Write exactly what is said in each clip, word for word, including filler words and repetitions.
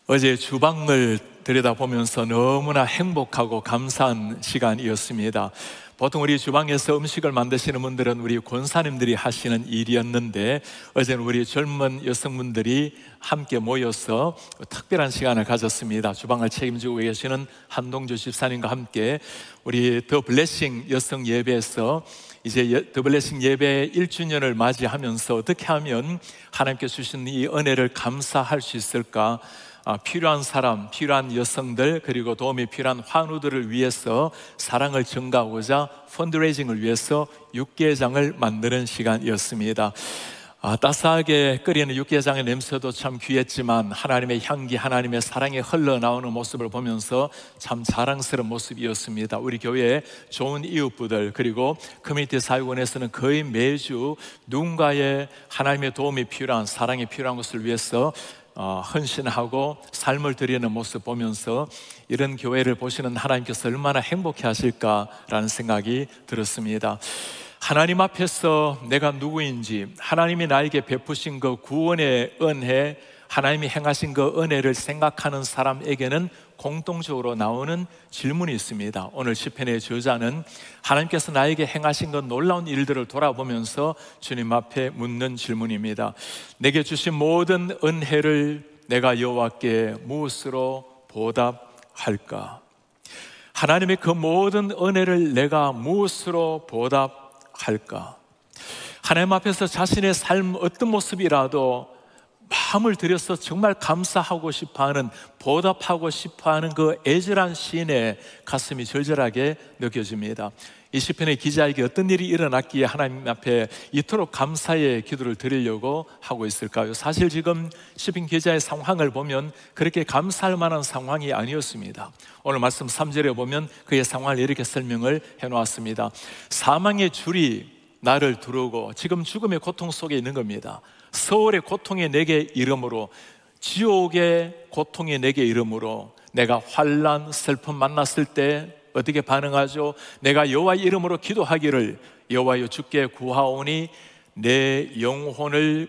어제 주방을 들여다보면서 너무나 행복하고 감사한 시간이었습니다. 보통 우리 주방에서 음식을 만드시는 분들은 우리 권사님들이 하시는 일이었는데, 어제는 우리 젊은 여성분들이 함께 모여서 특별한 시간을 가졌습니다. 주방을 책임지고 계시는 한동주 집사님과 함께 우리 더 블레싱 여성 예배에서 이제 더 블레싱 예배 일 주년을 맞이하면서 어떻게 하면 하나님께 주신 이 은혜를 감사할 수 있을까, 아, 필요한 사람, 필요한 여성들, 그리고 도움이 필요한 환우들을 위해서 사랑을 증가하고자 펀드레이징을 위해서 육개장을 만드는 시간이었습니다. 아, 따스하게 끓이는 육개장의 냄새도 참 귀했지만 하나님의 향기, 하나님의 사랑이 흘러나오는 모습을 보면서 참 자랑스러운 모습이었습니다. 우리 교회의 좋은 이웃부들, 그리고 커뮤니티 사역원에서는 거의 매주 누군가의 하나님의 도움이 필요한, 사랑이 필요한 것을 위해서 어, 헌신하고 삶을 드리는 모습 보면서 이런 교회를 보시는 하나님께서 얼마나 행복해 하실까라는 생각이 들었습니다. 하나님 앞에서 내가 누구인지, 하나님이 나에게 베푸신 그 구원의 은혜, 하나님이 행하신 그 은혜를 생각하는 사람에게는 공통적으로 나오는 질문이 있습니다. 오늘 시편의 저자는 하나님께서 나에게 행하신 그 놀라운 일들을 돌아보면서 주님 앞에 묻는 질문입니다. 내게 주신 모든 은혜를 내가 여호와께 무엇으로 보답할까? 하나님의 그 모든 은혜를 내가 무엇으로 보답할까? 하나님 앞에서 자신의 삶 어떤 모습이라도 마음을 들여서 정말 감사하고 싶어하는, 보답하고 싶어하는 그 애절한 시인의 가슴이 절절하게 느껴집니다. 이 시편의 기자에게 어떤 일이 일어났기에 하나님 앞에 이토록 감사의 기도를 드리려고 하고 있을까요? 사실 지금 시편 기자의 상황을 보면 그렇게 감사할 만한 상황이 아니었습니다. 오늘 말씀 삼 절에 보면 그의 상황을 이렇게 설명을 해놓았습니다. 사망의 줄이 나를 두르고 지금 죽음의 고통 속에 있는 겁니다. 서울의 고통이 내게 이름으로, 지옥의 고통이 내게 이름으로, 내가 환난, 슬픔 만났을 때 어떻게 반응하죠? 내가 여호와의 이름으로 기도하기를, 여호와여 주께 구하오니 내 영혼을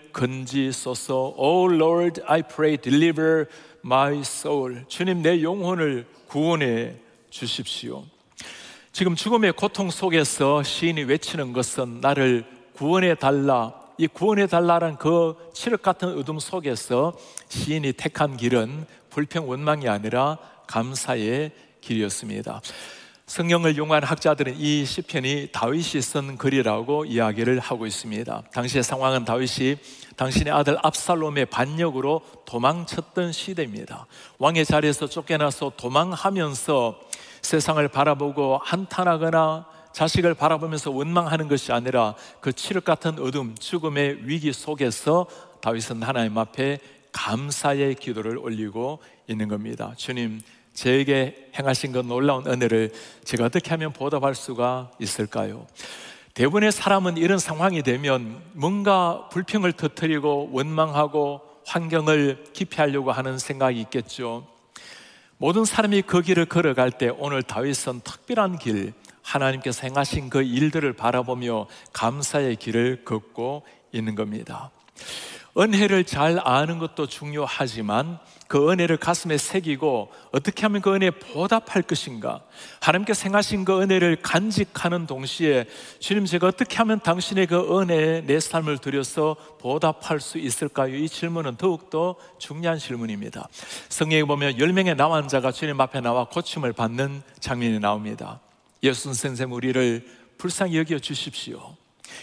건지소서. Oh Lord, I pray, deliver my soul. 주님, 내 영혼을 구원해 주십시오. 지금 죽음의 고통 속에서 시인이 외치는 것은 나를 구원해 달라. 이 구원해 달라는 그 칠흑 같은 어둠 속에서 시인이 택한 길은 불평 원망이 아니라 감사의 길이었습니다. 성경을 연구한 학자들은 이 시편이 다윗이 쓴 글이라고 이야기를 하고 있습니다. 당시의 상황은 다윗이 당신의 아들 압살롬의 반역으로 도망쳤던 시대입니다. 왕의 자리에서 쫓겨나서 도망하면서 세상을 바라보고 한탄하거나 자식을 바라보면서 원망하는 것이 아니라 그 칠흑 같은 어둠, 죽음의 위기 속에서 다윗은 하나님 앞에 감사의 기도를 올리고 있는 겁니다. 주님, 저에게 행하신 그 놀라운 은혜를 제가 어떻게 하면 보답할 수가 있을까요? 대부분의 사람은 이런 상황이 되면 뭔가 불평을 터뜨리고 원망하고 환경을 기피하려고 하는 생각이 있겠죠. 모든 사람이 그 길을 걸어갈 때 오늘 다윗은 특별한 길, 하나님께서 행하신 그 일들을 바라보며 감사의 길을 걷고 있는 겁니다. 은혜를 잘 아는 것도 중요하지만 그 은혜를 가슴에 새기고 어떻게 하면 그 은혜에 보답할 것인가, 하나님께서 행하신 그 은혜를 간직하는 동시에 주님, 제가 어떻게 하면 당신의 그 은혜에 내 삶을 들여서 보답할 수 있을까요? 이 질문은 더욱더 중요한 질문입니다. 성경에 보면 열 명의 나환자가 주님 앞에 나와 고침을 받는 장면이 나옵니다. 예수 선생님, 우리를 불쌍히 여겨 주십시오.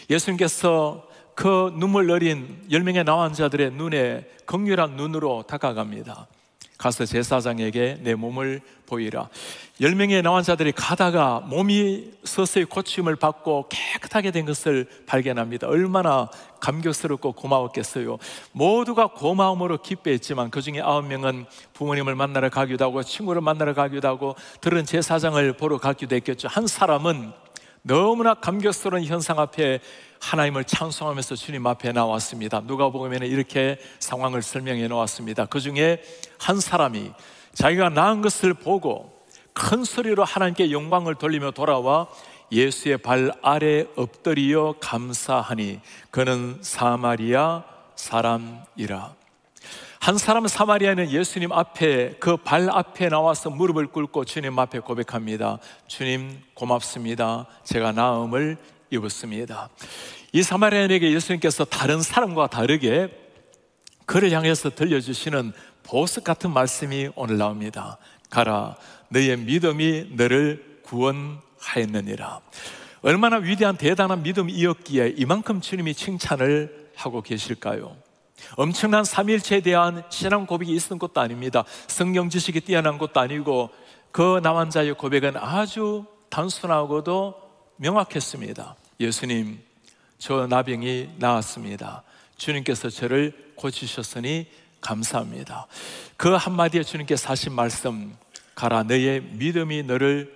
예수님께서 그 눈물 어린 열 명의 나환자들의 눈에 긍휼한 눈으로 다가갑니다. 가서 제사장에게 내 몸을 보이라. 열 명의 나환자들이 가다가 몸이 서서히 고침을 받고 깨끗하게 된 것을 발견합니다. 얼마나 감격스럽고 고마웠겠어요. 모두가 고마움으로 기뻐했지만 그 중에 아홉 명은 부모님을 만나러 가기도 하고 친구를 만나러 가기도 하고 들은 제사장을 보러 가기도 했겠죠. 한 사람은 너무나 감격스러운 현상 앞에 하나님을 찬송하면서 주님 앞에 나왔습니다. 누가복음에는 이렇게 상황을 설명해 놓았습니다. 그 중에 한 사람이 자기가 낳은 것을 보고 큰 소리로 하나님께 영광을 돌리며 돌아와 예수의 발 아래 엎드리어 감사하니 그는 사마리아 사람이라. 한 사람 사마리아는 예수님 앞에, 그 발 앞에 나와서 무릎을 꿇고 주님 앞에 고백합니다. 주님 고맙습니다. 제가 나음을 입었습니다. 이 사마리아인에게 예수님께서 다른 사람과 다르게 그를 향해서 들려주시는 보석 같은 말씀이 오늘 나옵니다. 가라, 너의 믿음이 너를 구원하였느니라. 얼마나 위대한 대단한 믿음이었기에 이만큼 주님이 칭찬을 하고 계실까요? 엄청난 삼위일체에 대한 신앙 고백이 있는 것도 아닙니다. 성경 지식이 뛰어난 것도 아니고 그 남환자의 고백은 아주 단순하고도 명확했습니다. 예수님, 저 나병이 나았습니다. 주님께서 저를 고치셨으니 감사합니다. 그 한마디에 주님께서 하신 말씀, 가라, 너의 믿음이 너를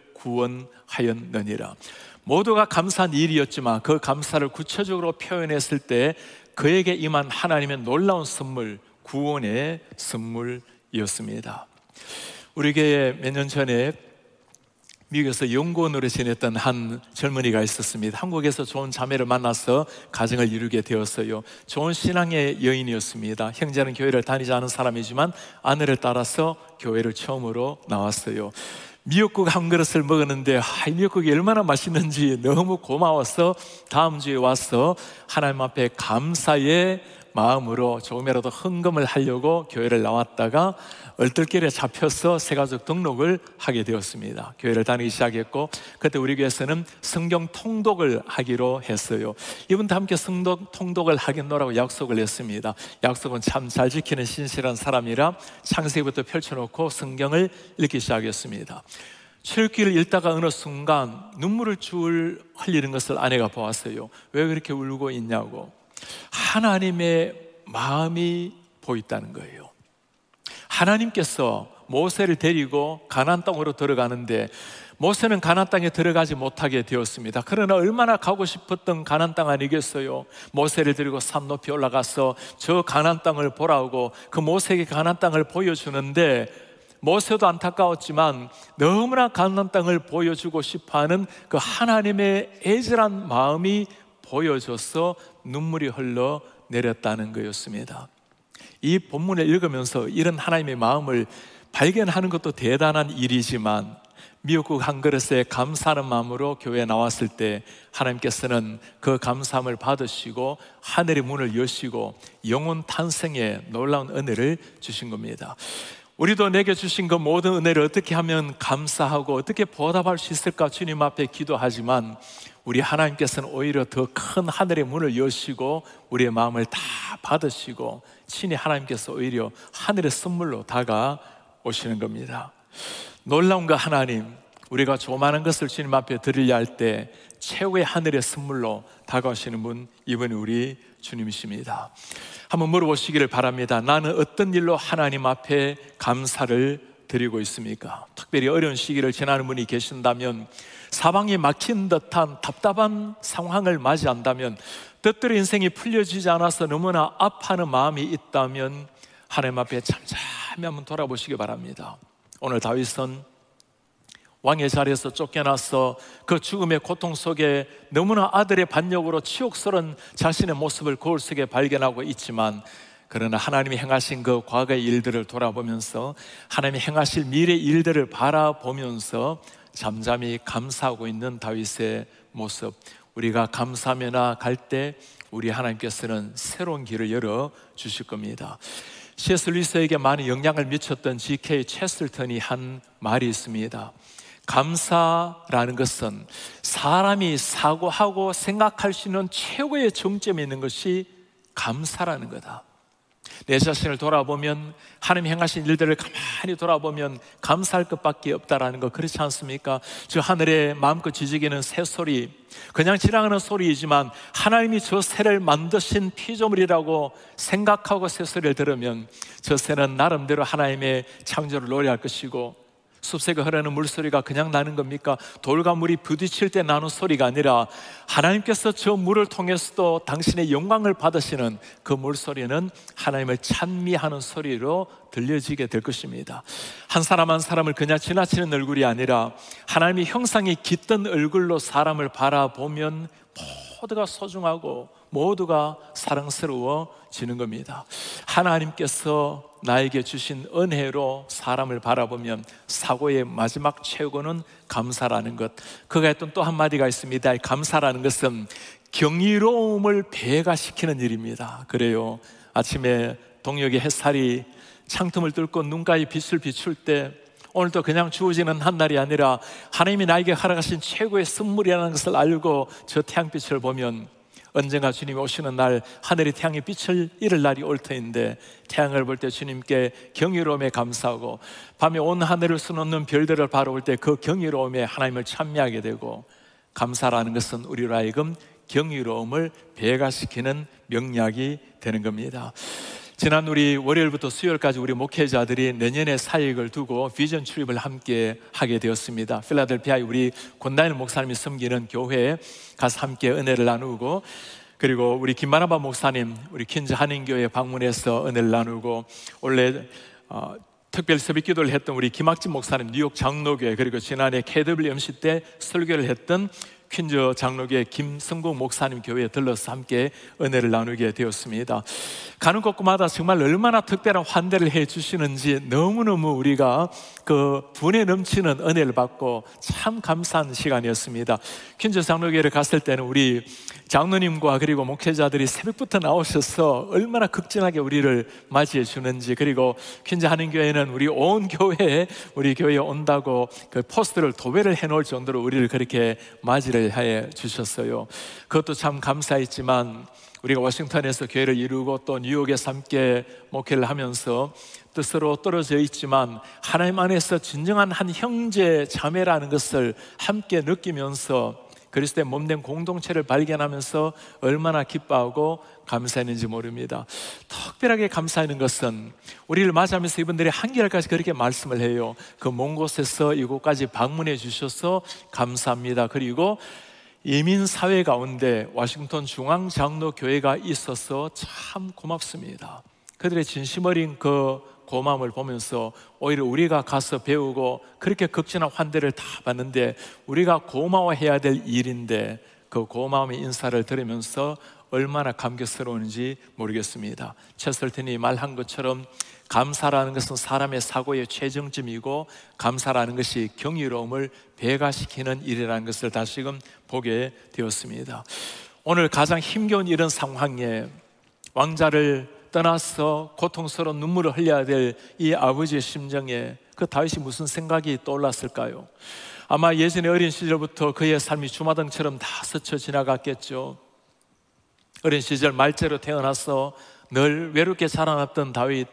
구원하였느니라. 모두가 감사한 일이었지만 그 감사를 구체적으로 표현했을 때 그에게 임한 하나님의 놀라운 선물, 구원의 선물이었습니다. 우리 교회에 몇 년 전에 미국에서 연구원으로 지냈던 한 젊은이가 있었습니다. 한국에서 좋은 자매를 만나서 가정을 이루게 되었어요. 좋은 신앙의 여인이었습니다. 형제는 교회를 다니지 않은 사람이지만 아내를 따라서 교회를 처음으로 나왔어요. 미역국 한 그릇을 먹었는데 아, 이 미역국이 얼마나 맛있는지 너무 고마워서 다음 주에 와서 하나님 앞에 감사의 마음으로 조금이라도 헌금을 하려고 교회를 나왔다가 얼떨결에 잡혀서 새가족 등록을 하게 되었습니다. 교회를 다니기 시작했고 그때 우리 교회에서는 성경 통독을 하기로 했어요. 이분도 함께 성경 통독을 하겠노라고 약속을 했습니다. 약속은 참 잘 지키는 신실한 사람이라 창세기부터 펼쳐놓고 성경을 읽기 시작했습니다. 출애굽기를 읽다가 어느 순간 눈물을 줄 흘리는 것을 아내가 보았어요. 왜 그렇게 울고 있냐고. 하나님의 마음이 보였다는 거예요. 하나님께서 모세를 데리고 가나안 땅으로 들어가는데 모세는 가나안 땅에 들어가지 못하게 되었습니다. 그러나 얼마나 가고 싶었던 가나안 땅 아니겠어요? 모세를 데리고 산 높이 올라가서 저 가나안 땅을 보라고 그 모세에게 가나안 땅을 보여주는데 모세도 안타까웠지만 너무나 가나안 땅을 보여주고 싶어하는 그 하나님의 애절한 마음이 보여줘서 눈물이 흘러 내렸다는 거였습니다. 이 본문을 읽으면서 이런 하나님의 마음을 발견하는 것도 대단한 일이지만 미역국 한 그릇에 감사하는 마음으로 교회에 나왔을 때 하나님께서는 그 감사함을 받으시고 하늘의 문을 여시고 영혼 탄생에 놀라운 은혜를 주신 겁니다. 우리도 내게 주신 그 모든 은혜를 어떻게 하면 감사하고 어떻게 보답할 수 있을까 주님 앞에 기도하지만 우리 하나님께서는 오히려 더 큰 하늘의 문을 여시고 우리의 마음을 다 받으시고 친히 하나님께서 오히려 하늘의 선물로 다가오시는 겁니다. 놀라운 그 하나님, 우리가 조그마한 것을 주님 앞에 드리려 할 때 최고의 하늘의 선물로 다가오시는 분, 이분이 우리 주님이십니다. 한번 물어보시기를 바랍니다. 나는 어떤 일로 하나님 앞에 감사를 드리고 있습니까? 특별히 어려운 시기를 지나는 분이 계신다면, 사방이 막힌 듯한 답답한 상황을 맞이한다면, 뜻대로 인생이 풀려지지 않아서 너무나 아파하는 마음이 있다면 하나님 앞에 잠잠히 한번 돌아보시기 바랍니다. 오늘 다윗은 왕의 자리에서 쫓겨나서 그 죽음의 고통 속에 너무나 아들의 반역으로 치욕스러운 자신의 모습을 거울 속에 발견하고 있지만, 그러나 하나님이 행하신 그 과거의 일들을 돌아보면서 하나님이 행하실 미래 일들을 바라보면서 잠잠히 감사하고 있는 다윗의 모습, 우리가 감사하며 나아갈 때 우리 하나님께서는 새로운 길을 열어주실 겁니다. 씨 에스 루이스에게 많은 영향을 미쳤던 지 케이 체슬턴이 한 말이 있습니다. 감사라는 것은 사람이 사고하고 생각할 수 있는 최고의 정점에 있는 것이 감사라는 거다. 내 자신을 돌아보면, 하나님 행하신 일들을 가만히 돌아보면 감사할 것밖에 없다라는 거, 그렇지 않습니까? 저 하늘에 마음껏 지저귀는 새소리, 그냥 지나가는 소리이지만 하나님이 저 새를 만드신 피조물이라고 생각하고 새소리를 들으면 저 새는 나름대로 하나님의 창조를 노래할 것이고, 숲속에 흐르는 물소리가 그냥 나는 겁니까? 돌과 물이 부딪힐 때 나는 소리가 아니라 하나님께서 저 물을 통해서도 당신의 영광을 받으시는 그 물소리는 하나님을 찬미하는 소리로 들려지게 될 것입니다. 한 사람 한 사람을 그냥 지나치는 얼굴이 아니라 하나님의 형상이 깃든 얼굴로 사람을 바라보면 모두가 소중하고 모두가 사랑스러워지는 겁니다. 하나님께서 나에게 주신 은혜로 사람을 바라보면 사고의 마지막 최고는 감사라는 것. 그가 했던 또 한마디가 있습니다. 감사라는 것은 경이로움을 배가시키는 일입니다. 그래요, 아침에 동역의 햇살이 창틈을 뚫고 눈가에 빛을 비출 때, 오늘도 그냥 주어지는 한날이 아니라 하나님이 나에게 허락하신 최고의 선물이라는 것을 알고 저 태양빛을 보면 언젠가 주님이 오시는 날 하늘의 태양이 빛을 잃을 날이 올 터인데, 태양을 볼 때 주님께 경이로움에 감사하고, 밤에 온 하늘을 수놓는 별들을 바라볼 때 그 경이로움에 하나님을 찬미하게 되고, 감사라는 것은 우리로 하여금 경이로움을 배가시키는 명약이 되는 겁니다. 지난 우리 월요일부터 수요일까지 우리 목회자들이 내년의 사역을 두고 비전 출입을 함께 하게 되었습니다. 필라델피아에 우리 권다일 목사님이 섬기는 교회에 가서 함께 은혜를 나누고, 그리고 우리 김만아바 목사님 우리 퀸즈 한인교회 방문해서 은혜를 나누고, 원래 어, 특별 새벽 기도를 했던 우리 김학진 목사님 뉴욕 장로교회, 그리고 지난해 케이더블유엠씨 때 설교를 했던 퀸즈 장로교회 김성국 목사님 교회에 들러서 함께 은혜를 나누게 되었습니다. 가는 곳마다 정말 얼마나 특별한 환대를 해 주시는지 너무너무 우리가 그 분에 넘치는 은혜를 받고 참 감사한 시간이었습니다. 퀸즈 장로교회를 갔을 때는 우리 장로님과 그리고 목회자들이 새벽부터 나오셔서 얼마나 극진하게 우리를 맞이해 주는지, 그리고 퀸즈 한인교회는 우리 온 교회에 우리 교회에 온다고 그 포스터를 도배를 해놓을 정도로 우리를 그렇게 맞이를 해 주셨어요. 그것도 참 감사했지만, 우리가 워싱턴에서 교회를 이루고 또 뉴욕에서 함께 목회를 하면서 뜻으로 떨어져 있지만 하나님 안에서 진정한 한 형제 자매라는 것을 함께 느끼면서 그리스도의 몸된 공동체를 발견하면서 얼마나 기뻐하고 감사했는지 모릅니다. 특별하게 감사하는 것은 우리를 맞이하면서 이분들이 한결같이 그렇게 말씀을 해요. 그 먼 곳에서 이곳까지 방문해 주셔서 감사합니다. 그리고 이민사회 가운데 워싱턴 중앙장로교회가 있어서 참 고맙습니다. 그들의 진심 어린 그 고마움을 보면서 오히려 우리가 가서 배우고 그렇게 극진한 환대를 다 받는데, 우리가 고마워해야 될 일인데 그 고마움의 인사를 들으면서 얼마나 감격스러운지 모르겠습니다. 체스턴이 말한 것처럼 감사라는 것은 사람의 사고의 최정점이고, 감사라는 것이 경이로움을 배가시키는 일이라는 것을 다시금 보게 되었습니다. 오늘 가장 힘겨운 이런 상황에 왕자를 떠나서 고통스러운 눈물을 흘려야 될 이 아버지의 심정에 그 다윗이 무슨 생각이 떠올랐을까요? 아마 예전에 어린 시절부터 그의 삶이 주마등처럼 다 스쳐 지나갔겠죠. 어린 시절 말째로 태어나서 늘 외롭게 자라났던 다윗,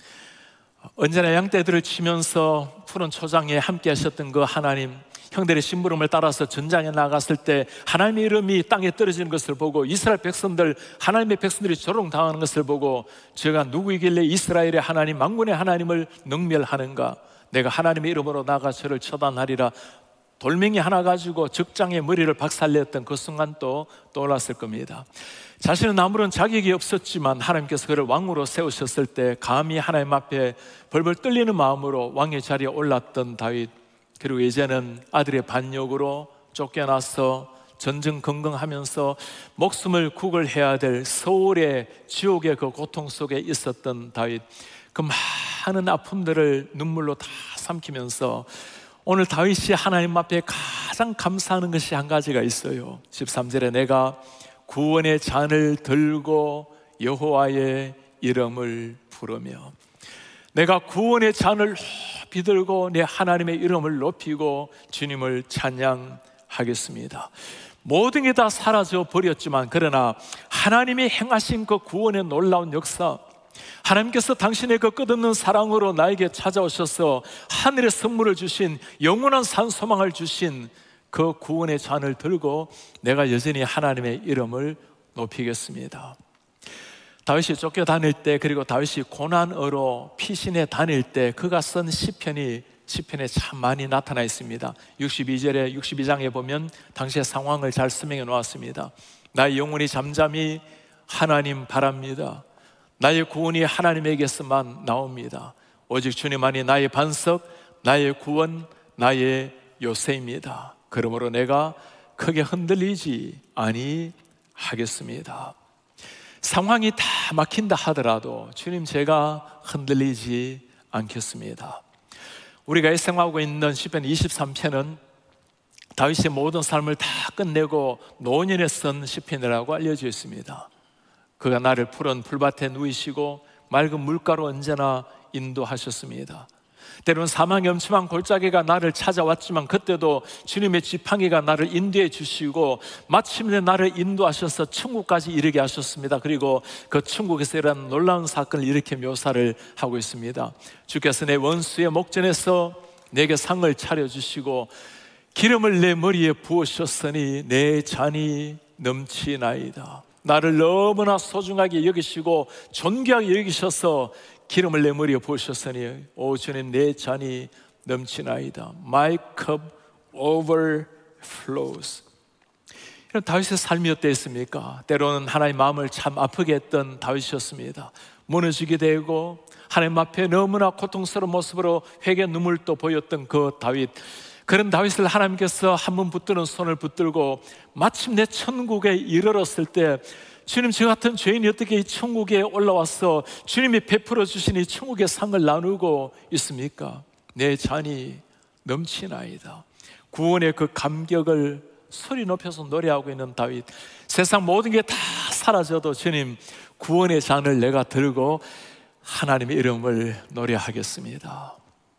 언제나 양떼들을 치면서 푸른 초장에 함께 하셨던 그 하나님, 형들의 심부름을 따라서 전장에 나갔을 때 하나님의 이름이 땅에 떨어지는 것을 보고, 이스라엘 백성들, 하나님의 백성들이 조롱당하는 것을 보고, 제가 누구이길래 이스라엘의 하나님, 만군의 하나님을 능멸하는가? 내가 하나님의 이름으로 나가 저를 처단하리라. 돌멩이 하나 가지고 적장의 머리를 박살냈던 그 순간 또 떠올랐을 겁니다. 자신은 아무런 자격이 없었지만 하나님께서 그를 왕으로 세우셨을 때 감히 하나님 앞에 벌벌 떨리는 마음으로 왕의 자리에 올랐던 다윗, 그리고 이제는 아들의 반역으로 쫓겨나서 전전긍긍하면서 목숨을 구걸해야 될 서울의 지옥의 그 고통 속에 있었던 다윗, 그 많은 아픔들을 눈물로 다 삼키면서 오늘 다윗이 하나님 앞에 가장 감사하는 것이 한 가지가 있어요. 십삼 절에 내가 구원의 잔을 들고 여호와의 이름을 부르며, 내가 구원의 잔을 높이 들고 내 하나님의 이름을 높이고 주님을 찬양하겠습니다. 모든 게 다 사라져 버렸지만, 그러나 하나님이 행하신 그 구원의 놀라운 역사, 하나님께서 당신의 그 끝없는 사랑으로 나에게 찾아오셔서 하늘의 선물을 주신, 영원한 산소망을 주신 그 구원의 잔을 들고 내가 여전히 하나님의 이름을 높이겠습니다. 다윗이 쫓겨다닐 때, 그리고 다윗이 고난으로 피신해 다닐 때 그가 쓴 시편이 시편에 참 많이 나타나 있습니다. 육십이 절에 육십이 장에 보면 당시의 상황을 잘 설명해 놓았습니다. 나의 영혼이 잠잠히 하나님 바랍니다. 나의 구원이 하나님에게서만 나옵니다. 오직 주님만이 나의 반석, 나의 구원, 나의 요새입니다. 그러므로 내가 크게 흔들리지 아니하겠습니다. 상황이 다 막힌다 하더라도 주님, 제가 흔들리지 않겠습니다. 우리가 일생하고 있는 시편 이십삼 편은 다윗의 모든 삶을 다 끝내고 노년에 쓴 시편이라고 알려져 있습니다. 그가 나를 푸른 풀밭에 누이시고 맑은 물가로 언제나 인도하셨습니다. 때로는 사망의 엄침한 골짜기가 나를 찾아왔지만 그때도 주님의 지팡이가 나를 인도해 주시고 마침내 나를 인도하셔서 천국까지 이르게 하셨습니다. 그리고 그 천국에서 일어난 놀라운 사건을 이렇게 묘사를 하고 있습니다. 주께서 내 원수의 목전에서 내게 상을 차려주시고 기름을 내 머리에 부으셨으니 내 잔이 넘치나이다. 나를 너무나 소중하게 여기시고 존귀하게 여기셔서 기름을 내 머리에 부으셨으니 오 주님, 내 잔이 넘치나이다. My cup overflows. 이런 다윗의 삶이 어땠습니까? 때로는 하나님 마음을 참 아프게 했던 다윗이었습니다. 무너지게 되고 하나님 앞에 너무나 고통스러운 모습으로 회개 눈물도 보였던 그 다윗. 그런 다윗을 하나님께서 한 번 붙드는 손을 붙들고 마침내 천국에 이르렀을 때, 주님, 저 같은 죄인이 어떻게 이 천국에 올라와서 주님이 베풀어 주신 이 천국의 상을 나누고 있습니까? 내 잔이 넘치나이다. 구원의 그 감격을 소리 높여서 노래하고 있는 다윗. 세상 모든 게 다 사라져도 주님, 구원의 잔을 내가 들고 하나님의 이름을 노래하겠습니다.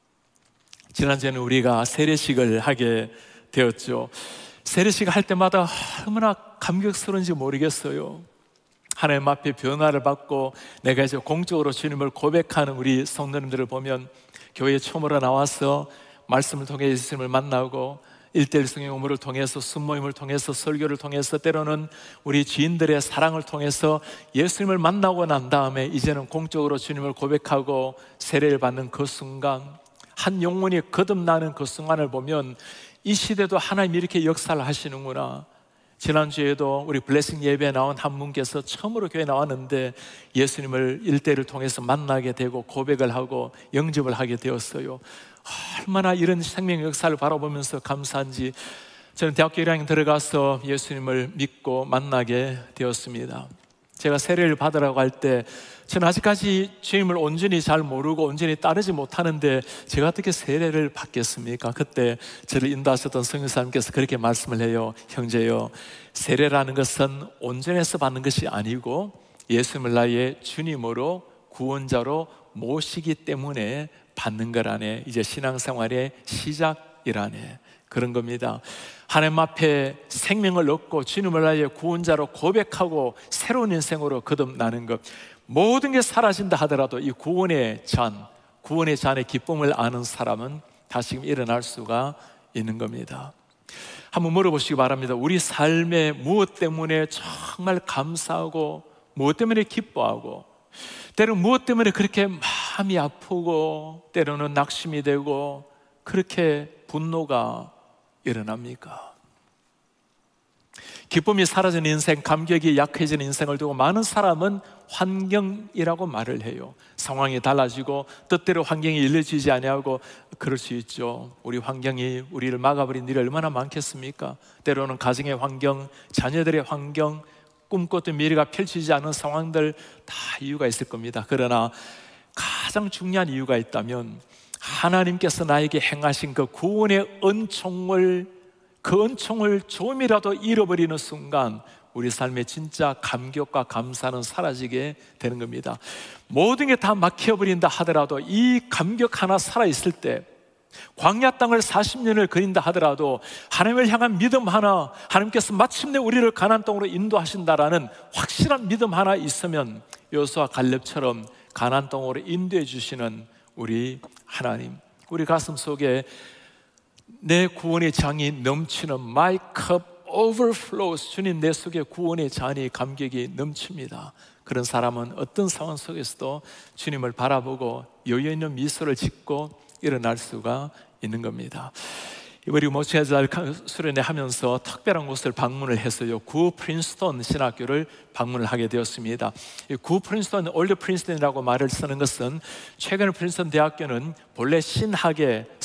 지난주에는 우리가 세례식을 하게 되었죠. 세례식 할 때마다 얼마나 감격스러운지 모르겠어요. 하나님 앞에 변화를 받고 내가 이제 공적으로 주님을 고백하는 우리 성도님들을 보면 교회에 처음으로 나와서 말씀을 통해 예수님을 만나고 일대일 성경 공부를 통해서 순모임을 통해서 설교를 통해서 때로는 우리 지인들의 사랑을 통해서 예수님을 만나고 난 다음에 이제는 공적으로 주님을 고백하고 세례를 받는 그 순간, 한 영혼이 거듭나는 그 순간을 보면 이 시대도 하나님이 이렇게 역사를 하시는구나. 지난주에도 우리 블레싱 예배에 나온 한 분께서 처음으로 교회에 나왔는데 예수님을 일대를 통해서 만나게 되고 고백을 하고 영접을 하게 되었어요. 얼마나 이런 생명 역사를 바라보면서 감사한지. 저는 대학교 일 학년 들어가서 예수님을 믿고 만나게 되었습니다. 제가 세례를 받으라고 할 때 저는 아직까지 주님을 온전히 잘 모르고 온전히 따르지 못하는데 제가 어떻게 세례를 받겠습니까? 그때 저를 인도하셨던 성령사님께서 그렇게 말씀을 해요. 형제요, 세례라는 것은 온전해서 받는 것이 아니고 예수님을 나의 주님으로 구원자로 모시기 때문에 받는 거라네. 이제 신앙생활의 시작이라네. 그런 겁니다. 하나님 앞에 생명을 얻고 주님을 나의 구원자로 고백하고 새로운 인생으로 거듭나는 것. 모든 게 사라진다 하더라도 이 구원의 잔, 구원의 잔의 기쁨을 아는 사람은 다시금 일어날 수가 있는 겁니다. 한번 물어보시기 바랍니다. 우리 삶에 무엇 때문에 정말 감사하고 무엇 때문에 기뻐하고 때로는 무엇 때문에 그렇게 마음이 아프고 때로는 낙심이 되고 그렇게 분노가 일어납니까? 기쁨이 사라진 인생, 감격이 약해진 인생을 두고 많은 사람은 환경이라고 말을 해요. 상황이 달라지고 뜻대로 환경이 일러지지 아니하고 그럴 수 있죠. 우리 환경이 우리를 막아버린 일이 얼마나 많겠습니까? 때로는 가정의 환경, 자녀들의 환경, 꿈꿨던 미래가 펼치지 않은 상황들 다 이유가 있을 겁니다. 그러나 가장 중요한 이유가 있다면 하나님께서 나에게 행하신 그 구원의 은총을 그 은총을 조금이라도 잃어버리는 순간 우리 삶에 진짜 감격과 감사는 사라지게 되는 겁니다. 모든 게 다 막혀버린다 하더라도 이 감격 하나 살아있을 때, 광야 땅을 사십 년을 그린다 하더라도 하나님을 향한 믿음 하나, 하나님께서 마침내 우리를 가나안 땅으로 인도하신다라는 확실한 믿음 하나 있으면 여호수아 갈렙처럼 가나안 땅으로 인도해 주시는 우리 하나님, 우리 가슴 속에 내 구원의 장이 넘치는 My cup overflows. 주님, 내 속에 구원의 잔이, 감격이 넘칩니다. 그런 사람은 어떤 상황 속에서도 주님을 바라보고 여유 있는 미소를 짓고 일어날 수가 있는 겁니다. 우리 모체자를 수련회 하면서 특별한 곳을 방문을 했어요. 구 프린스턴 신학교를 방문을 하게 되었습니다. 구 프린스턴, 올드 프린스턴이라고 말을 쓰는 것은 최근 프린스턴 대학교는 본래 신학의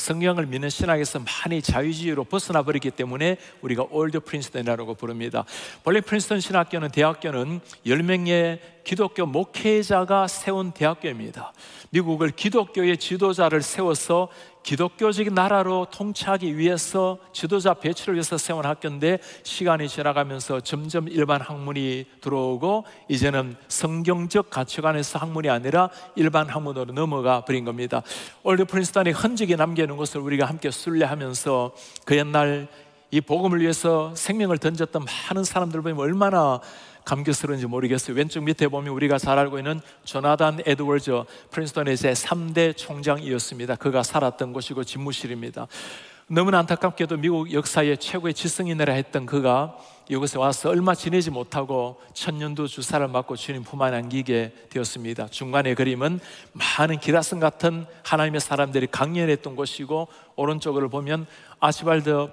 성경을 믿는 신학에서 많이 자유주의로 벗어나 버렸기 때문에 우리가 올드 프린스턴이라고 부릅니다. 본래 프린스턴 신학교는 대학교는 열 명의 기독교 목회자가 세운 대학교입니다. 미국을 기독교의 지도자를 세워서 기독교적인 나라로 통치하기 위해서 지도자 배출을 위해서 세운 학교인데, 시간이 지나가면서 점점 일반 학문이 들어오고 이제는 성경적 가치관에서 학문이 아니라 일반 학문으로 넘어가 버린 겁니다. 올드 프린스턴의 흔적이 남겨놓은 것을 우리가 함께 순례하면서 그 옛날 이 복음을 위해서 생명을 던졌던 많은 사람들 보면 얼마나 감격스러운지 모르겠어요. 왼쪽 밑에 보면 우리가 잘 알고 있는 조나단 에드워즈, 프린스턴의 제삼 대 총장이었습니다. 그가 살았던 곳이고 집무실입니다. 너무나 안타깝게도 미국 역사의 최고의 지성인이라 했던 그가 이곳에 와서 얼마 지내지 못하고 천년두 주사를 맞고 주님 품 안에 안기게 되었습니다. 중간의 그림은 많은 기라성 같은 하나님의 사람들이 강연했던 곳이고, 오른쪽을 보면 아시발드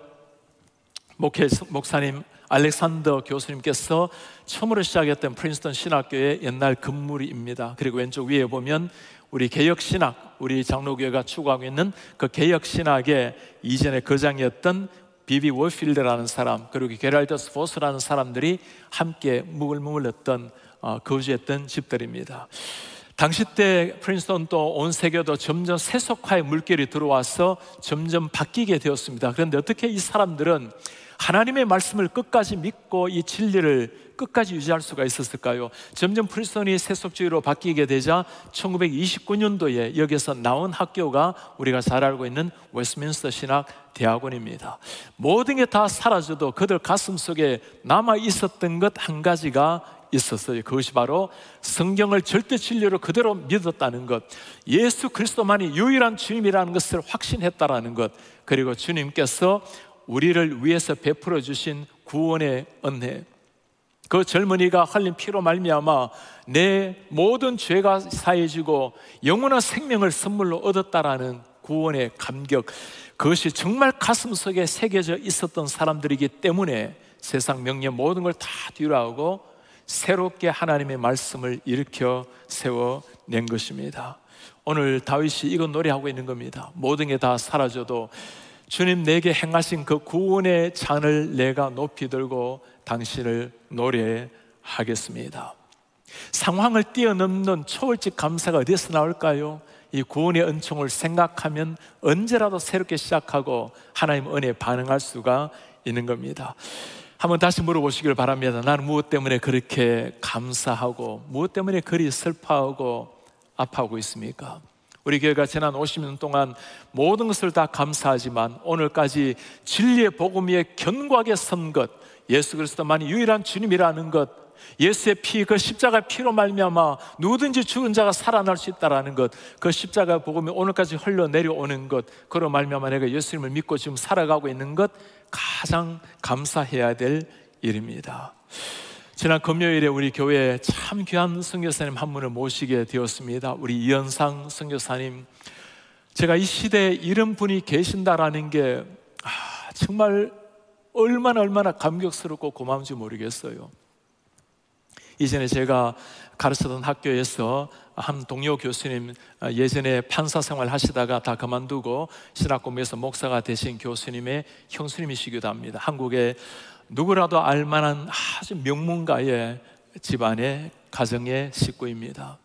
목회, 목사님 알렉산더 교수님께서 처음으로 시작했던 프린스턴 신학교의 옛날 건물입니다. 그리고 왼쪽 위에 보면 우리 개혁신학, 우리 장로교회가 추구하고 있는 그 개혁신학의 이전의 거장이었던 비비 워필드라는 사람, 그리고 게랄더스 포스라는 사람들이 함께 묵을 머물렀던 어, 거주했던 집들입니다. 당시 때 프린스턴도 온 세계도 점점 세속화의 물결이 들어와서 점점 바뀌게 되었습니다. 그런데 어떻게 이 사람들은 하나님의 말씀을 끝까지 믿고 이 진리를 끝까지 유지할 수가 있었을까요? 점점 프린스턴이 세속주의로 바뀌게 되자 천구백이십구 년도에 여기서 나온 학교가 우리가 잘 알고 있는 웨스트민스터 신학 대학원입니다. 모든 게 다 사라져도 그들 가슴 속에 남아 있었던 것 한 가지가 있었어요. 그것이 바로 성경을 절대 진리로 그대로 믿었다는 것, 예수 그리스도만이 유일한 주님이라는 것을 확신했다라는 것, 그리고 주님께서 우리를 위해서 베풀어 주신 구원의 은혜, 그 젊은이가 흘린 피로 말미암아 내 모든 죄가 사해지고 영원한 생명을 선물로 얻었다라는 구원의 감격, 그것이 정말 가슴속에 새겨져 있었던 사람들이기 때문에 세상 명예 모든 걸 다 뒤로하고 새롭게 하나님의 말씀을 일으켜 세워낸 것입니다. 오늘 다윗이 이건 노래하고 있는 겁니다. 모든 게 다 사라져도 주님 내게 행하신 그 구원의 잔을 내가 높이 들고 당신을 노래하겠습니다. 상황을 뛰어넘는 초월적 감사가 어디서 나올까요? 이 구원의 은총을 생각하면 언제라도 새롭게 시작하고 하나님 은혜에 반응할 수가 있는 겁니다. 한번 다시 물어보시길 바랍니다. 나는 무엇 때문에 그렇게 감사하고 무엇 때문에 그리 슬퍼하고 아파하고 있습니까? 우리 교회가 지난 오십 년 동안 모든 것을 다 감사하지만 오늘까지 진리의 복음 위에 견고하게 선 것, 예수 그리스도만이 유일한 주님이라는 것, 예수의 피, 그 십자가 피로 말미암아 누구든지 죽은 자가 살아날 수 있다라는 것, 그 십자가 복음이 오늘까지 흘러내려오는 것, 그로 말미암아 내가 예수님을 믿고 지금 살아가고 있는 것, 가장 감사해야 될 일입니다. 지난 금요일에 우리 교회에 참 귀한 선교사님 한 분을 모시게 되었습니다. 우리 이현상 선교사님, 제가 이 시대에 이런 분이 계신다라는 게 아, 정말 얼마나 얼마나 감격스럽고 고마운지 모르겠어요. 이전에 제가 가르치던 학교에서 한 동료 교수님, 예전에 판사 생활 하시다가 다 그만두고 신학 공부에서 목사가 되신 교수님의 형수님이시기도 합니다. 한국에 누구라도 알만한 아주 명문가의 집안의 가정의 식구입니다.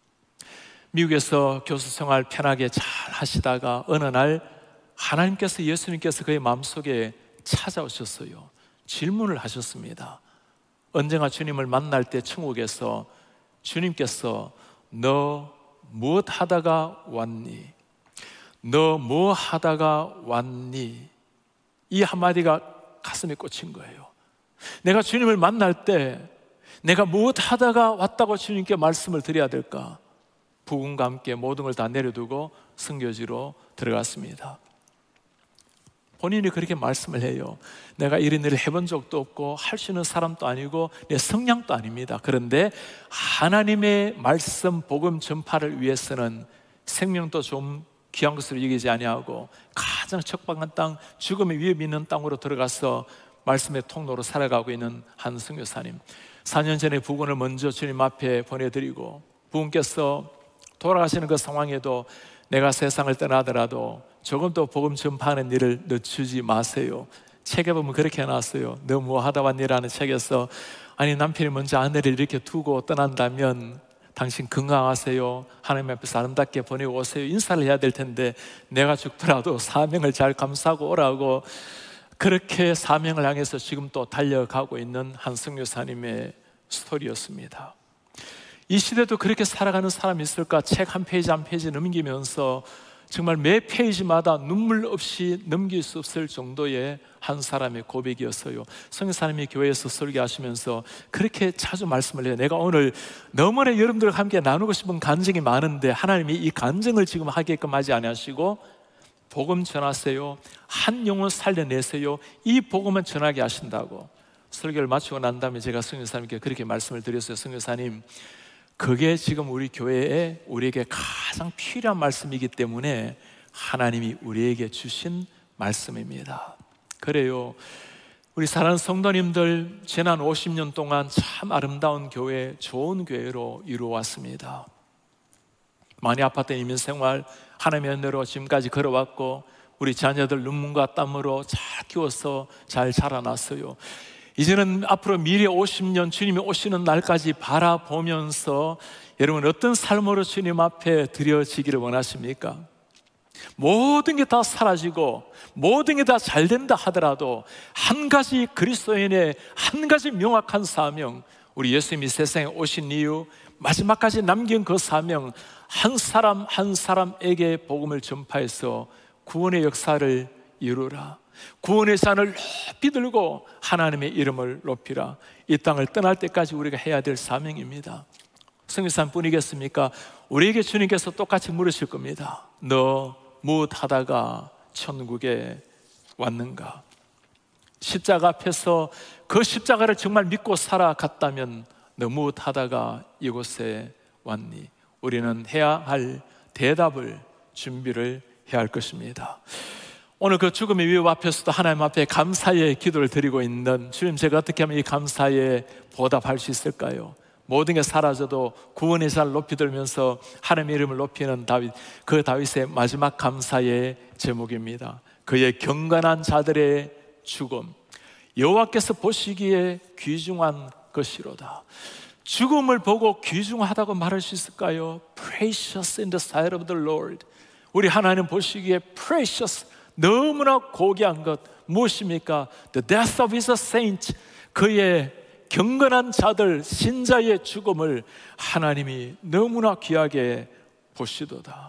미국에서 교수 생활 편하게 잘 하시다가 어느 날 하나님께서, 예수님께서 그의 마음속에 찾아오셨어요. 질문을 하셨습니다. 언젠가 주님을 만날 때 천국에서 주님께서 너 무엇 하다가 왔니? 너 뭐 하다가 왔니? 이 한마디가 가슴에 꽂힌 거예요. 내가 주님을 만날 때 내가 무엇 하다가 왔다고 주님께 말씀을 드려야 될까? 부군과 함께 모든 걸 다 내려두고 선교지로 들어갔습니다. 본인이 그렇게 말씀을 해요. 내가 이런 일을 해본 적도 없고 할 수 있는 사람도 아니고 내 성량도 아닙니다. 그런데 하나님의 말씀 복음 전파를 위해서는 생명도 좀 귀한 것으로 여기지 아니하고 가장 척박한 땅, 죽음의 위협이 있는 땅으로 들어가서 말씀의 통로로 살아가고 있는 한 선교사님, 사 년 전에 부군을 먼저 주님 앞에 보내드리고 부군께서 돌아가시는 그 상황에도 내가 세상을 떠나더라도 조금도 복음 전파하는 일을 늦추지 마세요. 책에 보면 그렇게 해놨어요. 너 뭐 하다 왔니라는 책에서, 아니 남편이 먼저 아내를 이렇게 두고 떠난다면 당신 건강하세요, 하나님 앞에서 아름답게 보내고 오세요, 인사를 해야 될 텐데 내가 죽더라도 사명을 잘 감수하고 오라고, 그렇게 사명을 향해서 지금 또 달려가고 있는 한 선교사님의 스토리였습니다. 이 시대도 그렇게 살아가는 사람이 있을까? 책 한 페이지 한 페이지 넘기면서 정말 매 페이지마다 눈물 없이 넘길 수 없을 정도의 한 사람의 고백이었어요. 선교사님이 교회에서 설교하시면서 그렇게 자주 말씀을 해요. 내가 오늘 너무나 여러분들과 함께 나누고 싶은 간증이 많은데 하나님이 이 간증을 지금 하게끔 하지 않으시고 복음 전하세요, 한 영혼 살려내세요, 이 복음은 전하게 하신다고. 설교를 마치고 난 다음에 제가 선교사님께 그렇게 말씀을 드렸어요. 선교사님, 그게 지금 우리 교회에 우리에게 가장 필요한 말씀이기 때문에 하나님이 우리에게 주신 말씀입니다. 그래요, 우리 사랑하는 성도님들, 지난 오십 년 동안 참 아름다운 교회, 좋은 교회로 이루어왔습니다. 많이 아팠던 이민생활 하나님의 은혜로 지금까지 걸어왔고, 우리 자녀들 눈물과 땀으로 잘 키워서 잘 자라났어요. 이제는 앞으로 미래 오십 년 주님이 오시는 날까지 바라보면서 여러분 어떤 삶으로 주님 앞에 드려지기를 원하십니까? 모든 게 다 사라지고 모든 게 다 잘 된다 하더라도 한 가지 그리스도인의 한 가지 명확한 사명, 우리 예수님이 세상에 오신 이유 마지막까지 남긴 그 사명, 한 사람 한 사람에게 복음을 전파해서 구원의 역사를 이루라, 구원의 산을 높이 들고 하나님의 이름을 높이라. 이 땅을 떠날 때까지 우리가 해야 될 사명입니다. 선교사님 뿐이겠습니까? 우리에게 주님께서 똑같이 물으실 겁니다. 너 무엇하다가 천국에 왔는가? 십자가 앞에서 그 십자가를 정말 믿고 살아갔다면 너 무엇하다가 이곳에 왔니? 우리는 해야 할 대답을 준비를 해야 할 것입니다. 오늘 그 죽음의 위협 앞에서도 하나님 앞에 감사의 기도를 드리고 있는, 주님 제가 어떻게 하면 이 감사에 보답할 수 있을까요? 모든 게 사라져도 구원의 잔을 높이 들면서 하나님의 이름을 높이는 다윗, 그 다윗의 마지막 감사의 제목입니다. 그의 경건한 자들의 죽음, 여호와께서 보시기에 귀중한 것이로다. 죽음을 보고 귀중하다고 말할 수 있을까요? Precious in the sight of the Lord. 우리 하나님 보시기에 precious, 너무나 고귀한 것 무엇입니까? The death of his saints, 그의 경건한 자들, 신자의 죽음을 하나님이 너무나 귀하게 보시도다.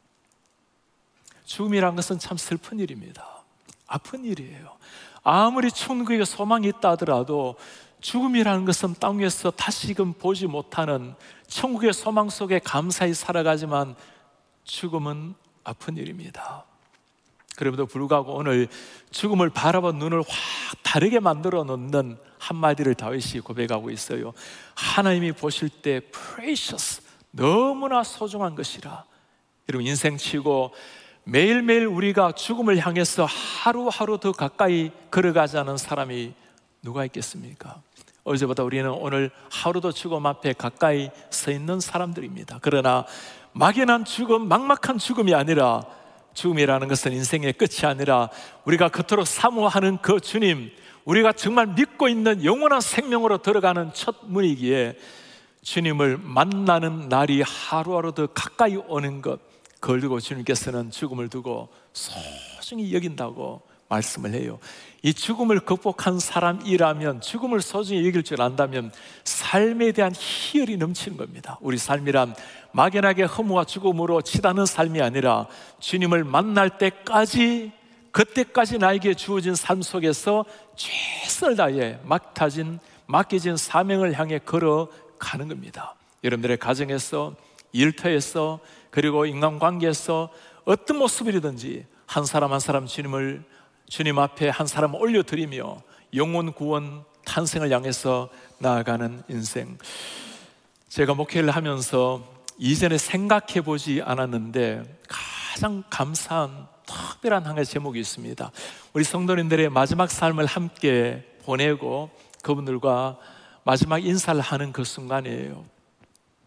죽음이란 것은 참 슬픈 일입니다. 아픈 일이에요. 아무리 천국에 소망이 있다 하더라도 죽음이라는 것은 땅 위에서 다시금 보지 못하는, 천국의 소망 속에 감사히 살아가지만 죽음은 아픈 일입니다. 그럼에도 불구하고 오늘 죽음을 바라본 눈을 확 다르게 만들어 놓는 한마디를 다윗이 고백하고 있어요. 하나님이 보실 때 precious, 너무나 소중한 것이라. 여러분, 인생치고 매일매일 우리가 죽음을 향해서 하루하루 더 가까이 걸어가자는 사람이 누가 있겠습니까? 어제보다 우리는 오늘 하루도 죽음 앞에 가까이 서 있는 사람들입니다. 그러나 막연한 죽음, 막막한 죽음이 아니라, 죽음이라는 것은 인생의 끝이 아니라 우리가 그토록 사모하는 그 주님, 우리가 정말 믿고 있는 영원한 생명으로 들어가는 첫 문이기에 주님을 만나는 날이 하루하루 더 가까이 오는 것, 그걸 두고 주님께서는 죽음을 두고 소중히 여긴다고 말씀을 해요. 이 죽음을 극복한 사람이라면, 죽음을 소중히 여길 줄 안다면 삶에 대한 희열이 넘치는 겁니다. 우리 삶이란 막연하게 허무와 죽음으로 치닫는 삶이 아니라 주님을 만날 때까지, 그때까지 나에게 주어진 삶 속에서 최선을 다해 맡아진, 맡겨진 사명을 향해 걸어가는 겁니다. 여러분들의 가정에서, 일터에서, 그리고 인간관계에서 어떤 모습이든지 한 사람 한 사람 주님을, 주님 앞에 한 사람 올려드리며 영혼 구원 탄생을 향해서 나아가는 인생. 제가 목회를 하면서 이전에 생각해 보지 않았는데 가장 감사한 특별한 한 가지 제목이 있습니다. 우리 성도님들의 마지막 삶을 함께 보내고 그분들과 마지막 인사를 하는 그 순간이에요.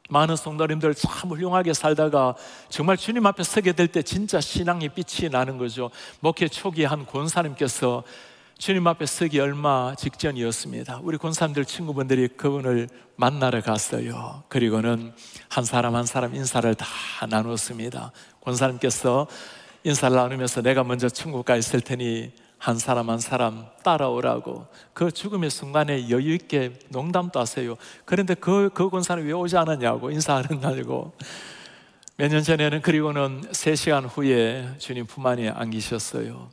많은 성도님들 참 훌륭하게 살다가 정말 주님 앞에 서게 될 때 진짜 신앙의 빛이 나는 거죠. 목회 초기에 한 권사님께서 주님 앞에 서기 얼마 직전이었습니다. 우리 권사님들 친구분들이 그분을 만나러 갔어요. 그리고는 한 사람 한 사람 인사를 다 나누었습니다. 권사님께서 인사를 나누면서 내가 먼저 천국 가 있을 테니 한 사람 한 사람 따라오라고, 그 죽음의 순간에 여유 있게 농담도 하세요. 그런데 그, 그 권사는 왜 오지 않았냐고, 인사하는 날고. 몇 년 전에는 그리고는 세 시간 후에 주님 품 안에 안기셨어요.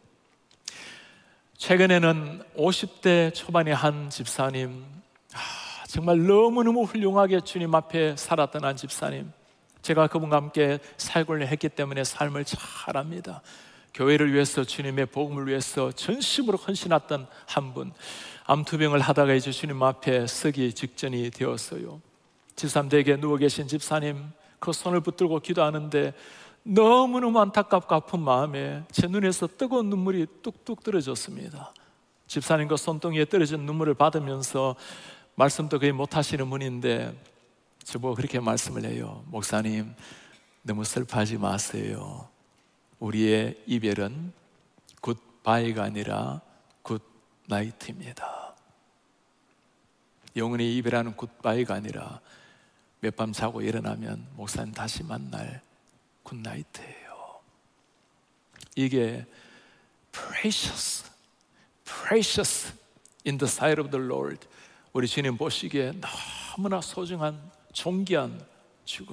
최근에는 오십 대 초반의 한 집사님, 아, 정말 너무너무 훌륭하게 주님 앞에 살았던 한 집사님, 제가 그분과 함께 사역을 했기 때문에 삶을 잘 압니다. 교회를 위해서, 주님의 복음을 위해서 전심으로 헌신했던 한 분, 암투병을 하다가 이제 주님 앞에 서기 직전이 되었어요. 집사님에게 누워 계신 집사님 그 손을 붙들고 기도하는데 너무너무 안타깝고 아픈 마음에 제 눈에서 뜨거운 눈물이 뚝뚝 떨어졌습니다. 집사님 그 손등에 떨어진 눈물을 받으면서 말씀도 거의 못하시는 분인데 저보고 그렇게 말씀을 해요. 목사님, 너무 슬퍼하지 마세요. 우리의 이별은 굿바이가 아니라 굿나이트입니다. 영원히 이별하는 굿바이가 아니라 몇 밤 자고 일어나면 목사님 다시 만날 굿나이트예요. 이게 precious, precious in the sight of the Lord, 우리 주님 보시기에 너무나 소중한 존귀한 죽음.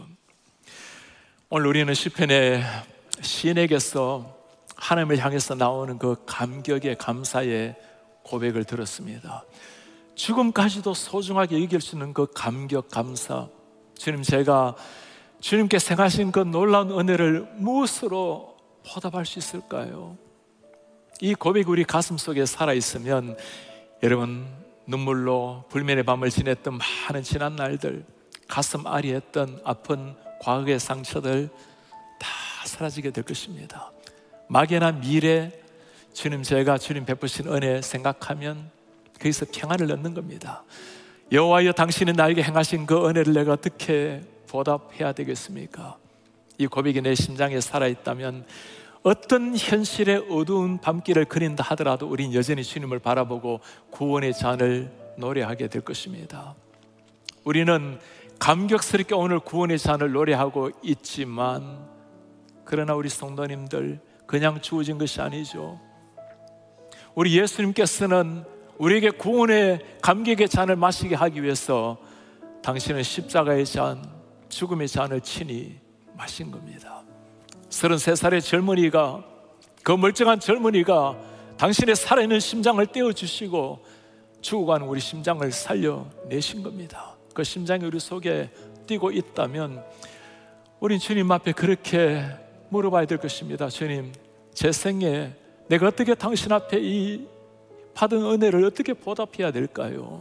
오늘 우리는 시편의 시인에게서 하나님을 향해서 나오는 그 감격의 감사의 고백을 들었습니다. 죽음까지도 소중하게 여길 수 있는 그 감격 감사. 주님, 제가 주님께 행하신 그 놀라운 은혜를 무엇으로 보답할 수 있을까요? 이 고백이 우리 가슴 속에 살아있으면 여러분, 눈물로 불면의 밤을 지냈던 많은 지난 날들, 가슴 아리했던 아픈 과거의 상처들 다 사라지게 될 것입니다. 막연한 미래, 주님, 제가 주님 베푸신 은혜 생각하면 거기서 평안을 얻는 겁니다. 여호와여, 당신이 나에게 행하신 그 은혜를 내가 어떻게 보답해야 되겠습니까? 이 고백이 내 심장에 살아있다면 어떤 현실의 어두운 밤길을 그린다 하더라도 우린 여전히 주님을 바라보고 구원의 잔을 노래하게 될 것입니다. 우리는 감격스럽게 오늘 구원의 잔을 노래하고 있지만, 그러나 우리 성도님들, 그냥 주어진 것이 아니죠. 우리 예수님께서는 우리에게 구원의 감격의 잔을 마시게 하기 위해서 당신은 십자가의 잔, 죽음의 잔을 친히 마신 겁니다. 서른세 살의 젊은이가, 그 멀쩡한 젊은이가 당신의 살아있는 심장을 떼어주시고 죽어가는 우리 심장을 살려내신 겁니다. 그 심장이 우리 속에 뛰고 있다면 우린 주님 앞에 그렇게 물어봐야 될 것입니다. 주님, 제 생에 내가 어떻게 당신 앞에 이 받은 은혜를 어떻게 보답해야 될까요?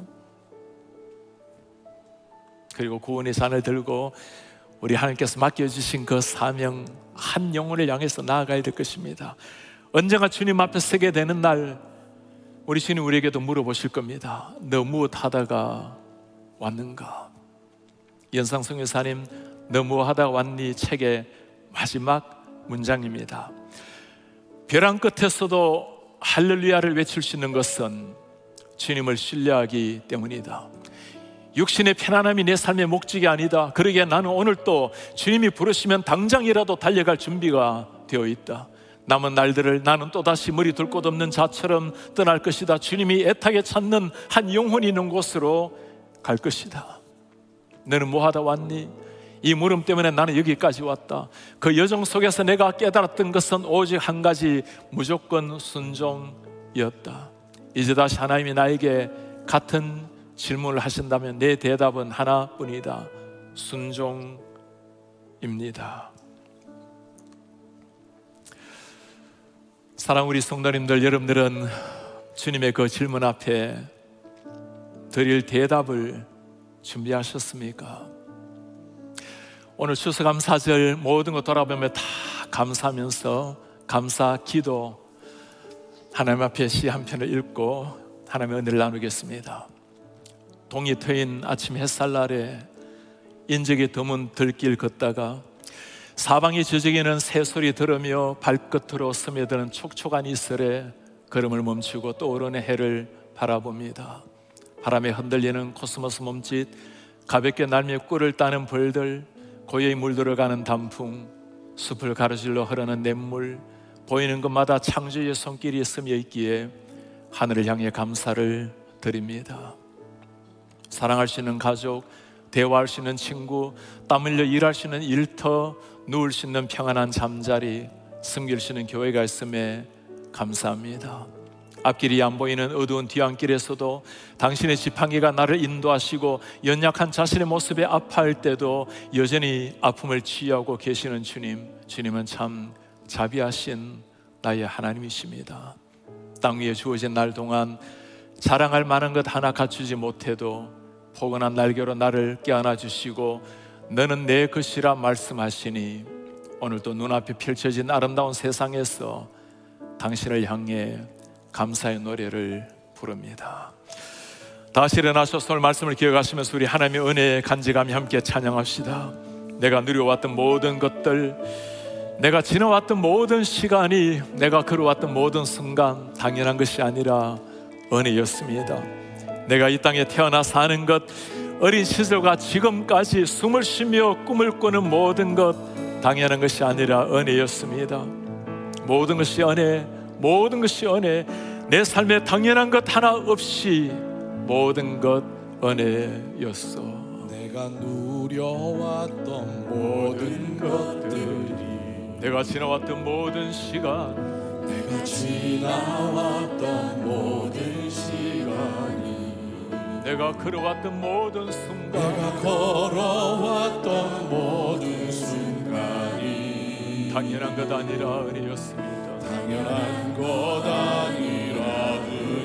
그리고 구원의 잔을 들고 우리 하나님께서 맡겨주신 그 사명, 한 영혼을 향해서 나아가야 될 것입니다. 언젠가 주님 앞에 서게 되는 날, 우리 주님 우리에게도 물어보실 겁니다. 너 무엇 하다가 왔는가? 연상성 여사님 너 무엇 하다가 왔니? 책의 마지막 문장입니다. 벼랑 끝에서도 할렐루야를 외칠 수 있는 것은 주님을 신뢰하기 때문이다. 육신의 편안함이 내 삶의 목적이 아니다. 그러기에 나는 오늘 또 주님이 부르시면 당장이라도 달려갈 준비가 되어 있다. 남은 날들을 나는 또다시 머리 둘 곳 없는 자처럼 떠날 것이다. 주님이 애타게 찾는 한 영혼이 있는 곳으로 갈 것이다. 너는 뭐 하다 왔니? 이 물음 때문에 나는 여기까지 왔다. 그 여정 속에서 내가 깨달았던 것은 오직 한 가지, 무조건 순종이었다. 이제 다시 하나님이 나에게 같은 질문을 하신다면 내 대답은 하나뿐이다. 순종입니다. 사랑 우리 성도님들, 여러분들은 주님의 그 질문 앞에 드릴 대답을 준비하셨습니까? 오늘 추수감사절 모든 거 돌아보면 다 감사하면서 감사 기도, 하나님 앞에 시 한 편을 읽고 하나님의 은혜를 나누겠습니다. 동이 트인 아침 햇살날에 인적이 드문 들길 걷다가 사방이 저저기는 새소리 들으며 발끝으로 스며드는 촉촉한 이슬에 걸음을 멈추고 떠오르는 해를 바라봅니다. 바람에 흔들리는 코스모스 몸짓, 가볍게 날며 꿀을 따는 벌들, 고요히 물들어가는 단풍, 숲을 가로질러 흐르는 냇물, 보이는 것마다 창조의 손길이 스며 있기에 하늘을 향해 감사를 드립니다. 사랑할 수 있는 가족, 대화할 수 있는 친구, 땀 흘려 일할 수 있는 일터, 누울 수 있는 평안한 잠자리, 숨길 수 있는 교회가 있음에 감사합니다. 앞길이 안 보이는 어두운 뒤안길에서도 당신의 지팡이가 나를 인도하시고 연약한 자신의 모습에 아파할 때도 여전히 아픔을 치유하고 계시는 주님, 주님은 참 자비하신 나의 하나님이십니다. 땅 위에 주어진 날 동안 자랑할 만한 것 하나 갖추지 못해도 포근한 날개로 나를 껴안아 주시고 너는 내 것이라 말씀하시니 오늘도 눈앞에 펼쳐진 아름다운 세상에서 당신을 향해 감사의 노래를 부릅니다. 다시 일어나셔서 오늘 말씀을 기억하시면서 우리 하나님의 은혜에 간직하며 함께 찬양합시다. 내가 누려왔던 모든 것들, 내가 지나왔던 모든 시간이, 내가 걸어왔던 모든 순간 당연한 것이 아니라 은혜였습니다. 내가 이 땅에 태어나 사는 것, 어린 시절과 지금까지 숨을 쉬며 꿈을 꾸는 모든 것 당연한 것이 아니라 은혜였습니다. 모든 것이 은혜, 모든 것이 은혜, 내 삶에 당연한 것 하나 없이 모든 것 은혜였어. 내가 누려왔던 모든 것들이, 내가 지나왔던 모든 시간, 내가 지나왔던 모든 시간이, 내가 걸어왔던 모든 순간, 내가 걸어왔던 모든 순간이 당연한 것 아니라 은혜였습니다. 당연한 것 아니라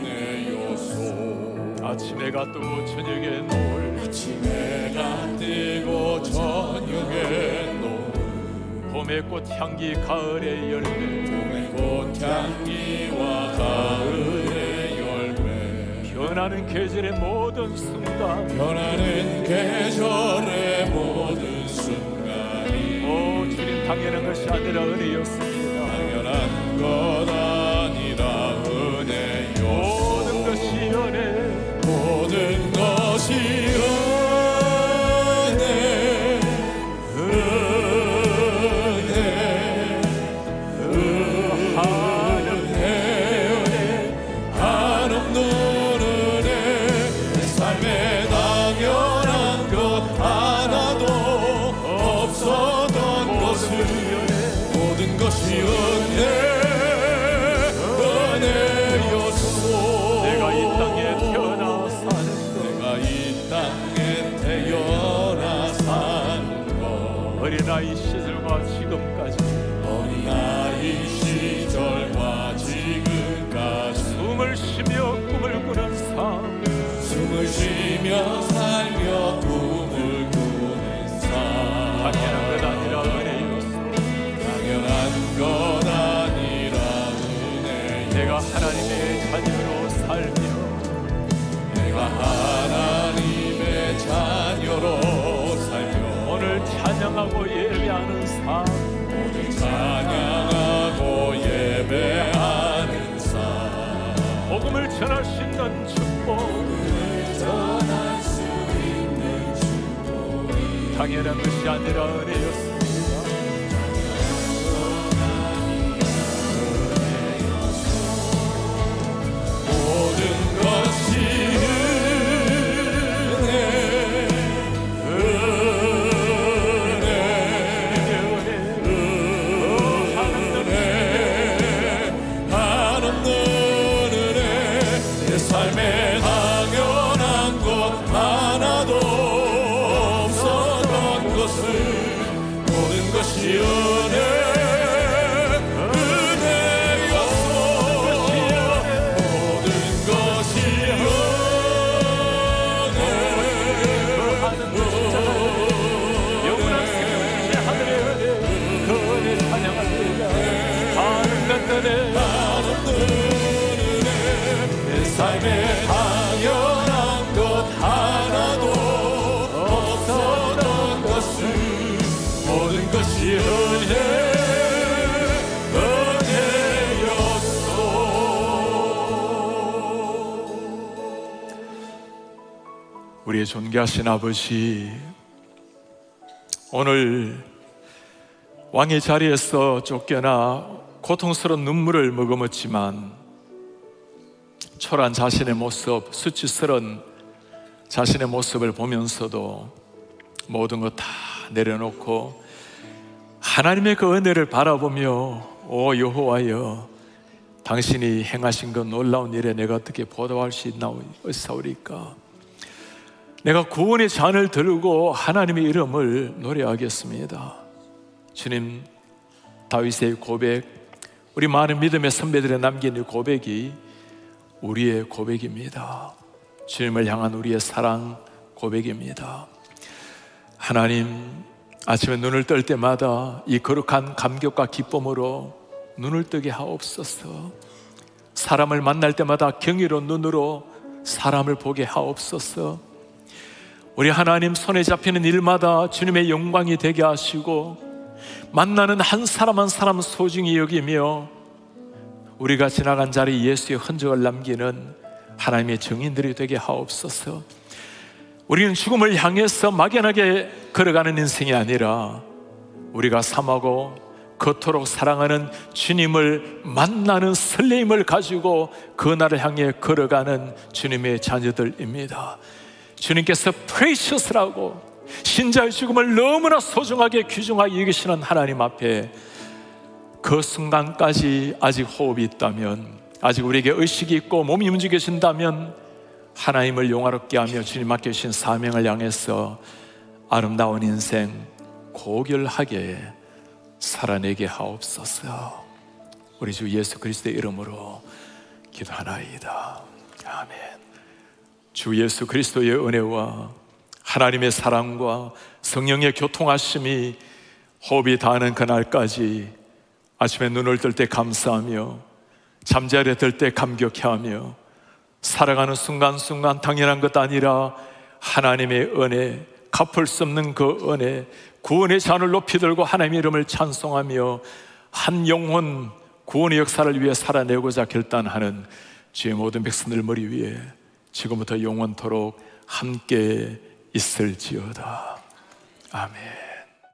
은혜였소. 아침 해가 뜨고 저녁에 노을, 아침 해가 뜨고 저녁에 노을, 봄의 꽃향기 가을의 열매, 봄의 꽃향기와 가을의 열매, 변하는 계절의 모든 순간, 변하는 계절의 모든 순간이 오 주님 당연한 것이 아니라 은혜였습니다. 당연한 것 아니라 은혜였소. 모든 것이 은혜, 모든 것이 은혜, 은혜, 은혜, 한없는 은혜. 내 삶에 당연한 것 하나도 없었던 것을, 모든 것이 은혜, 은혜였소. 내가 이 땅에 태어나 사는 것, 내가 이 땅에 태어나 사는 것, 어린아이 시절과 지금까지 어린아이 시절과 지금까지 숨을 쉬며 꿈을 꾸는 삶, 숨을 쉬며 살며 꿈을 꾸는 삶, 당연한 것 아니라 은혜였어. 당연한 것 아니라 은혜. 내가 하나님의 자녀로 살며, 내가 하나님의 자녀로 살며 오늘 찬양하고 예배하는 삶, 오늘 찬양하고 예배하는 삶, 복음을 전할 수 있는 축복, 전할 수 있는 축복이 당연한 것이 아니라 은혜였습니다. 모든 것이 은혜, 은혜, 은혜, 한없는 은혜. 내 삶에 당연한 것 하나도 없었던 것을, 모든 것이 은혜, 내 삶에 당연한 것 하나도 없었던 우리의 존귀하신 아버지, 오늘 왕의 자리에서 쫓겨나 고통스러운 눈물을 머금었지만 초라한 자신의 모습, 수치스러운 자신의 모습을 보면서도 모든 것 다 내려놓고 하나님의 그 은혜를 바라보며 오 여호와여, 당신이 행하신 그 놀라운 일에 내가 어떻게 보답할 수 있나이사오리까. 내가 구원의 잔을 들고 하나님의 이름을 노래하겠습니다. 주님, 다윗의 고백, 우리 많은 믿음의 선배들의 남긴 이 고백이 우리의 고백입니다. 주님을 향한 우리의 사랑 고백입니다. 하나님, 아침에 눈을 뜰 때마다 이 거룩한 감격과 기쁨으로 눈을 뜨게 하옵소서. 사람을 만날 때마다 경이로운 눈으로 사람을 보게 하옵소서. 우리 하나님, 손에 잡히는 일마다 주님의 영광이 되게 하시고 만나는 한 사람 한 사람 소중히 여기며 우리가 지나간 자리 예수의 흔적을 남기는 하나님의 증인들이 되게 하옵소서. 우리는 죽음을 향해서 막연하게 걸어가는 인생이 아니라 우리가 삶하고 그토록 사랑하는 주님을 만나는 설레임을 가지고 그 날을 향해 걸어가는 주님의 자녀들입니다. 주님께서 프레셔스라고 신자의 죽음을 너무나 소중하게 귀중하게 여기시는 하나님 앞에 그 순간까지 아직 호흡이 있다면, 아직 우리에게 의식이 있고 몸이 움직여진다면 하나님을 영화롭게 하며 주님 맡겨주신 사명을 향해서 아름다운 인생 고결하게 살아내게 하옵소서. 우리 주 예수 그리스도의 이름으로 기도하나이다. 아멘. 주 예수 그리스도의 은혜와 하나님의 사랑과 성령의 교통하심이 호흡이 닿는 그날까지 아침에 눈을 뜰 때 감사하며 잠자리에 들 때 감격해하며 살아가는 순간순간 당연한 것 아니라 하나님의 은혜, 갚을 수 없는 그 은혜, 구원의 잔을 높이 들고 하나님의 이름을 찬송하며 한 영혼 구원의 역사를 위해 살아내고자 결단하는 주의 모든 백성들 머리 위에 지금부터 영원토록 함께 있을지어다. 아멘.